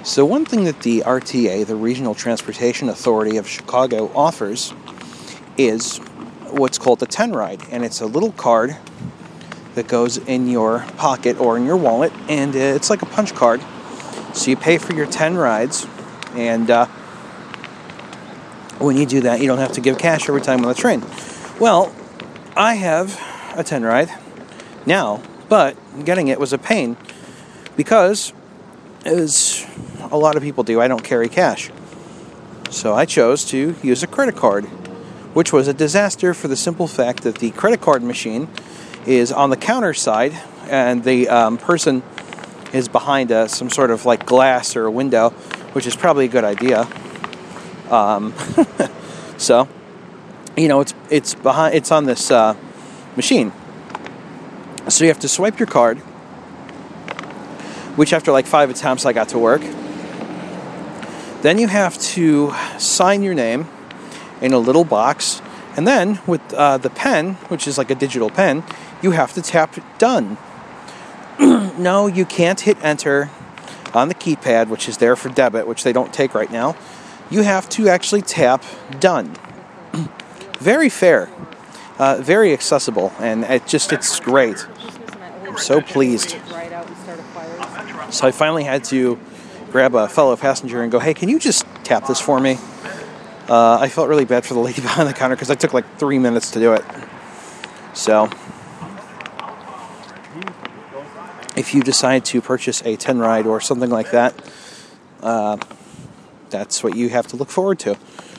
So one thing that the RTA, the Regional Transportation Authority of Chicago, offers is what's called the 10 Ride. And it's a little card that goes in your pocket or in your wallet, and it's like a punch card. So you pay for your 10 rides, and when you do that, you don't have to give cash every time on the train. Well, I have a 10 ride now, but getting it was a pain because, as a lot of people do, I don't carry cash. So I chose to use a credit card, which was a disaster for the simple fact that the credit card machine is on the counter side, and the person is behind some sort of like glass or a window, which is probably a good idea. So, it's behind. It's on this machine. So you have to swipe your card, which after like 5 attempts I got to work. Then you have to sign your name in a little box, and then with the pen, which is like a digital pen, you have to tap done. No, you can't hit enter on the keypad, which is there for debit, which they don't take right now. You have to actually tap done. Very fair, very accessible, and it's great. I'm so pleased. So I finally had to grab a fellow passenger and go, hey, can you just tap this for me? I felt really bad for the lady behind the counter because I took like 3 minutes to do it. So if you decide to purchase a 10 ride or something like that, that's what you have to look forward to.